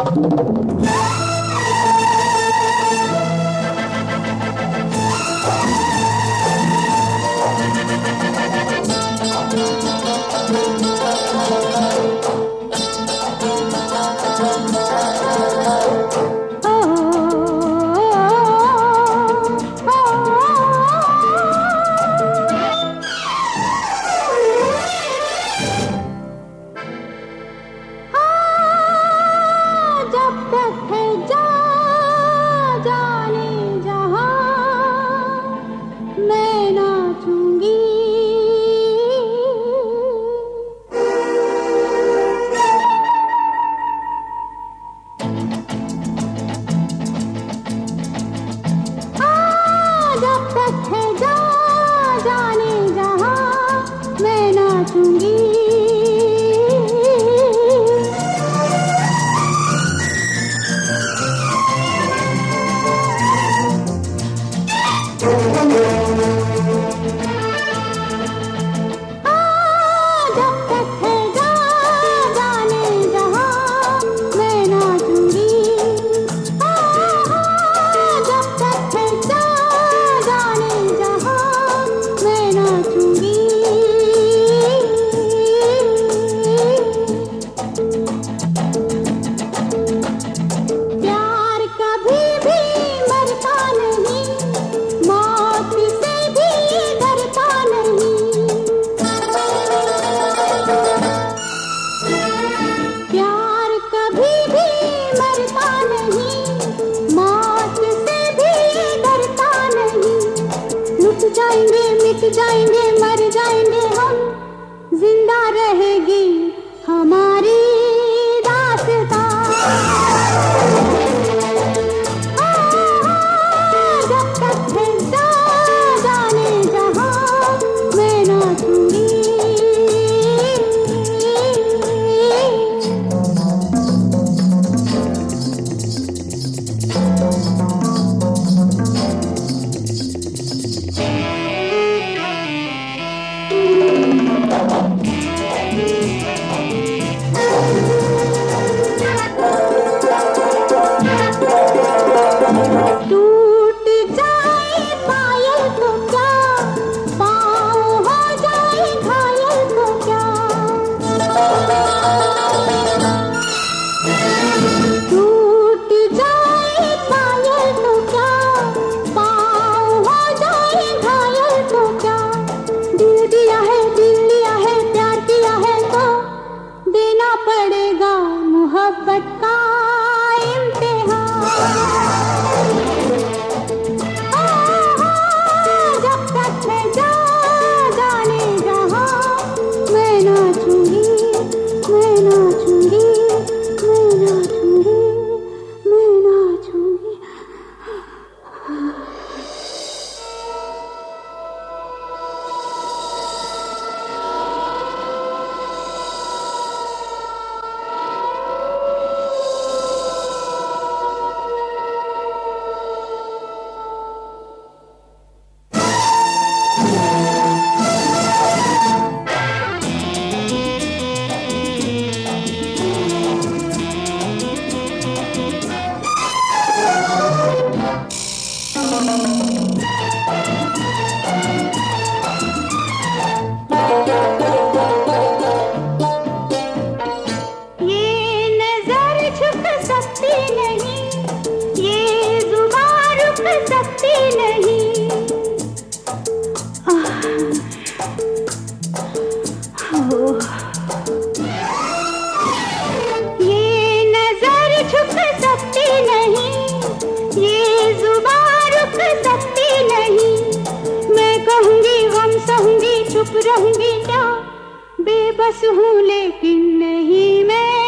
जाएंगे मर जाएंगे हम, जिंदा रहेगी हमारी दास्तां। जब तक है जाने जहां मैं नाचूंगी। टूट जाए पायल तो क्या, पाँव हो जाए घायल तो क्या। टूट जाए पायल तो क्या, पाँव हो जाए घायल तो क्या। दिल दिया है प्यार किया है तो देना पड़ेगा मोहब्बत का इम्तिहान। जब तक है जाने जहां मैं नाचूंगी, मैं नाचूंगी, मैं नाचूंगी, मैं नाचूंगी। सकती नहीं, ये जुबान रुक सकती नहीं। ये नजर झुक सकती नहीं, ये जुबान रुक सकती नहीं। मैं कहूँगी गम सहूँगी चुप रहूँगी क्या, बेबस हूँ लेकिन नहीं मैं